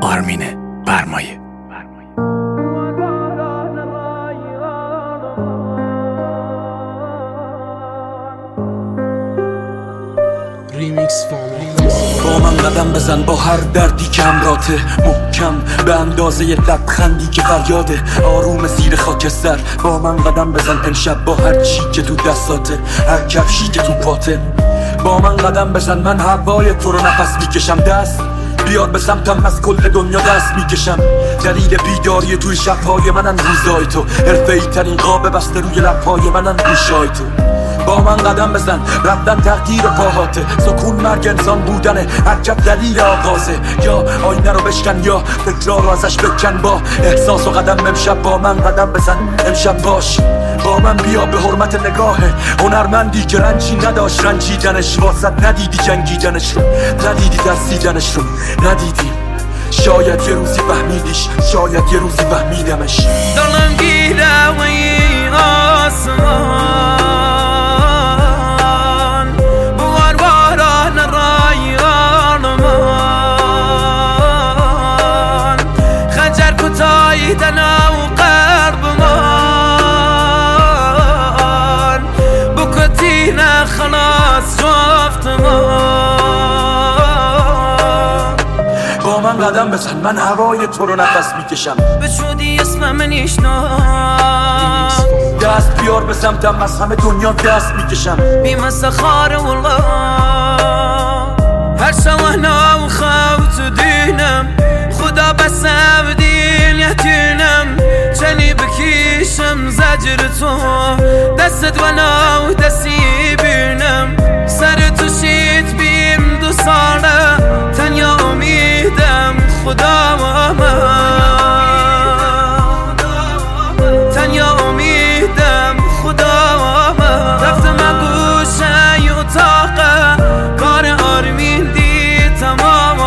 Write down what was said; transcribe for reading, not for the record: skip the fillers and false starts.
آرمین برمایه. با من قدم بزن با هر دردی که همراته، محکم به اندازه لبخندی که فریاده، آروم زیر خاکستر. با من قدم بزن امشب با هر چی که تو دستاته، هر کفشی که تو پاته. با من قدم بزن، من هوای تو رو نفس میکشم. دست بیار به سمتم، از کل دنیا دست میکشم. دلیل بیداری توی شبهای منن روزای تو، حرفه‌ای ترین قاب بسته روی لبهای منن گوشای تو. با من قدم بزن، رفتن تغییر پاهاته، سکون مرگ انسان بودنه، حرکت دلیل آغازه. یا آینه رو بشکن یا فکرها رو ازش بکن، با احساس و قدم امشب با من قدم بزن. امشب باش با من، بیا به حرمت نگاه هنرمندی که رنجی نداشت رنجیدنش، واسط ندیدی جنگیدنش رو، ندیدی ترسیدنش رو، ندیدی. شاید یه روزی فهمیدیش، شاید یه روزی فهمیدمش. دلم گیره و این آسمان دنا وقرب مان بكتينا خلاص شفت مان. با من قدم بزن، من هوای تو رو نفس میکشم. بشودی اسم من يشنام، دست بیار به سمتم، از همه دنیا دست میکشم. بمسخار والله هر سوانا وخوت دينم، خدا بس بدين يهتينم. چنی بکیشم زجر تو، دستت وانا و دستی بینم. سر تو شید بیم 2 ساله، تنیا امیدم خدا و من، تنیا امیدم خدا و من. رفتم گوشه ی اتاقه، کار آرمین دی تمام